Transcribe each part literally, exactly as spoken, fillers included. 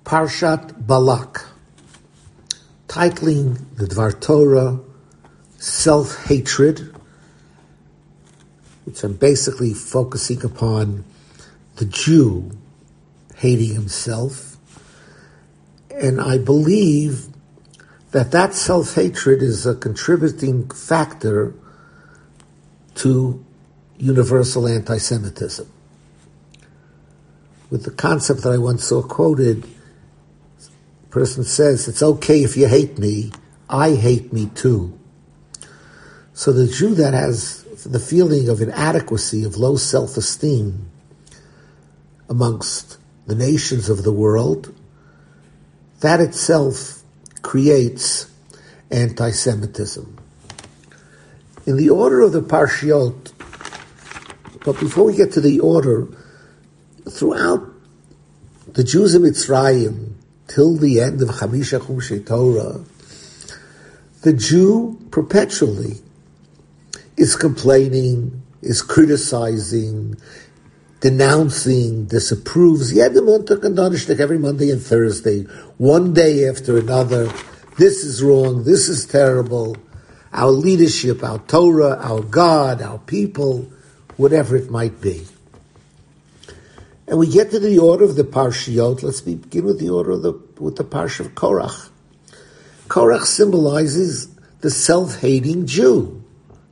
Parshat Balak, titling the Dvar Torah Self-Hatred, which I'm basically focusing upon the Jew hating himself. And I believe that that self-hatred is a contributing factor to universal anti-Semitism. With the concept that I once saw quoted, a person says, it's okay if you hate me, I hate me too. So the Jew that has the feeling of inadequacy, of low self-esteem amongst the nations of the world, that itself creates anti-Semitism. In the order of the Parshiot, but before we get to the order, throughout the Jews of Mitzrayim, till the end of Chamisha Chumshei Torah, the Jew perpetually is complaining, is criticizing, denouncing, disapproves. Every Monday and Thursday, one day after another, this is wrong, this is terrible, our leadership, our Torah, our God, our people, whatever it might be. And we get to the order of the Parshiot. Let's begin with the order of the with the Parsha of Korach. Korach symbolizes the self-hating Jew.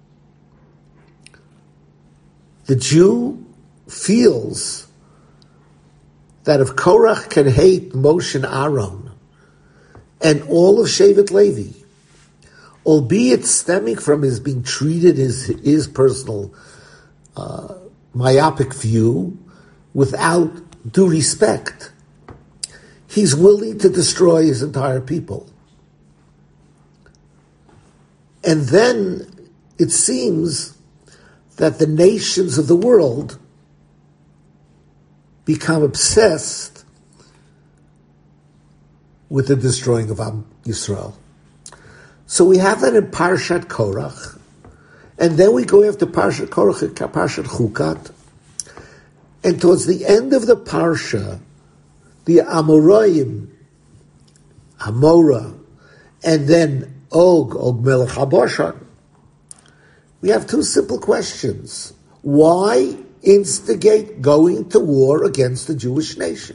The Jew feels that if Korach can hate Moshe and Aaron and all of Shevet Levi, albeit stemming from his being treated as his personal uh, myopic view, without due respect, he's willing to destroy his entire people. And then it seems that the nations of the world become obsessed with the destroying of Am Yisrael. So we have that in Parshat Korach, and then we go after Parshat Korach, Parshat Chukat, and towards the end of the Parsha, the Amoraim, Amora, and then Og, Og Melech HaBashan, we have two simple questions. Why instigate going to war against the Jewish nation?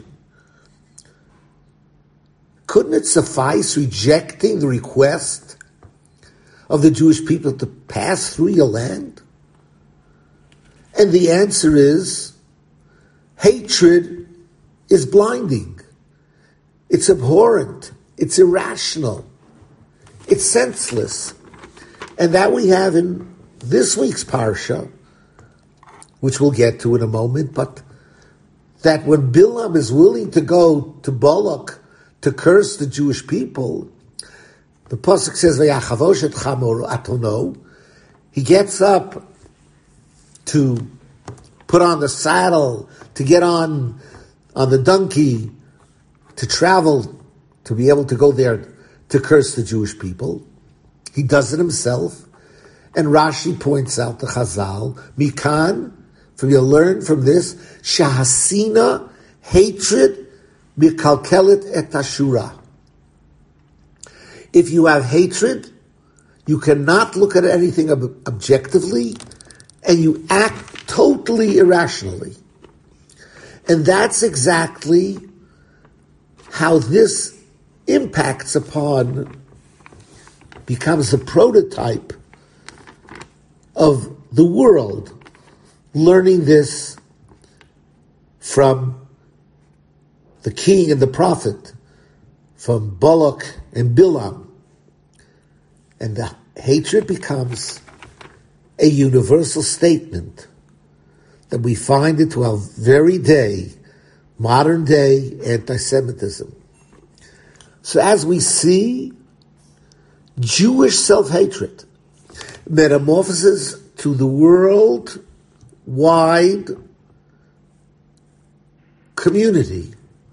Couldn't it suffice rejecting the request of the Jewish people to pass through your land? And the answer is, hatred is blinding. It's abhorrent. It's irrational. It's senseless. And that we have in this week's Parsha, which we'll get to in a moment, but that when Bilam is willing to go to Balak to curse the Jewish people, the Pasuk says, V'yachavosh et chamor atono, he gets up to put on the saddle, to get on on the donkey, to travel, to be able to go there to curse the Jewish people. He does it himself. And Rashi points out the Chazal, Mikan, from you learn from this, Shahasina, hatred, Mikalkelet et Ashura. If you have hatred, you cannot look at anything ob- objectively, and you act totally irrationally. And that's exactly how this impacts upon, becomes a prototype of the world learning this from the king and the prophet, from Balak and Bilam. And the hatred becomes a universal statement that we find it to our very day, modern day anti-Semitism. So as we see, Jewish self-hatred metamorphoses to the world-wide community,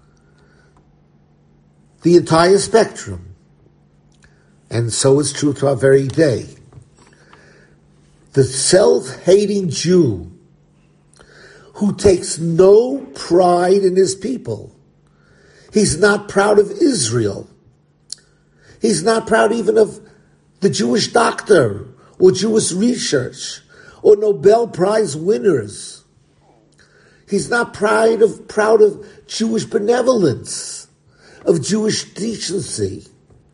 the entire spectrum, and so is true to our very day. The self-hating Jew who takes no pride in his people. He's not proud of Israel. He's not proud even of the Jewish doctor or Jewish research or Nobel Prize winners. He's not proud of, proud of Jewish benevolence, of Jewish decency.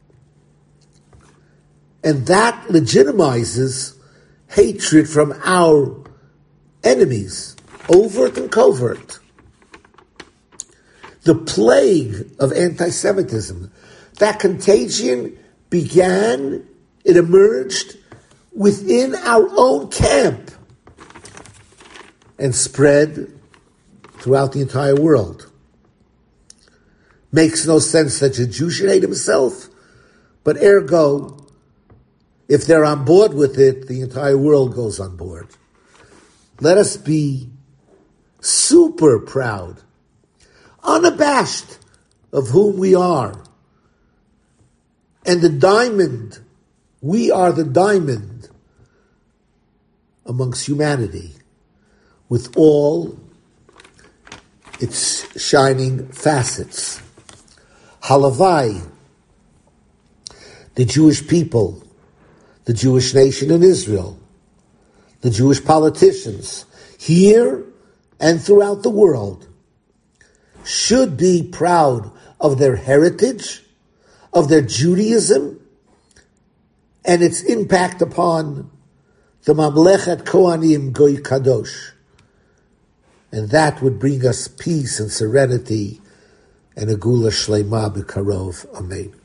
And that legitimizes hatred from our enemies, overt and covert. The plague of anti-Semitism, that contagion began, it emerged within our own camp and spread throughout the entire world. Makes no sense that a Jew should hate himself, but ergo, if they're on board with it, the entire world goes on board. Let us be super proud, unabashed of whom we are. And the diamond, we are the diamond amongst humanity, with all its shining facets. Halavai, the Jewish people, the Jewish nation in Israel, the Jewish politicians here and throughout the world should be proud of their heritage, of their Judaism, and its impact upon the Mamlechet Kohanim Goy Kadosh. And that would bring us peace and serenity and a Gula Shleima B'Karov. Amen.